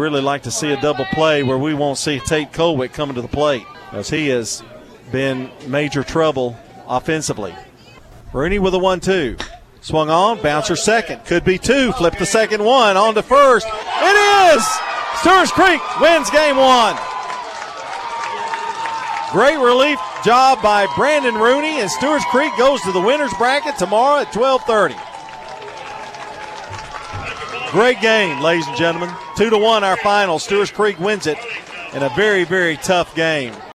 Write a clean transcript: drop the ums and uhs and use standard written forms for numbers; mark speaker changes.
Speaker 1: really like to see a double play where we won't see Tate Colwick coming to the plate, as he has been major trouble offensively. Rooney with a 1-2. Swung on, bouncer second. Could be two. Flip the second one. On to first. It is! Stewart's Creek wins game one. Great relief job by Brandon Rooney, and Stewart's Creek goes to the winner's bracket tomorrow at 12:30. Great game, ladies and gentlemen. 2-1 our final. Stewart's Creek wins it in a very, very tough game.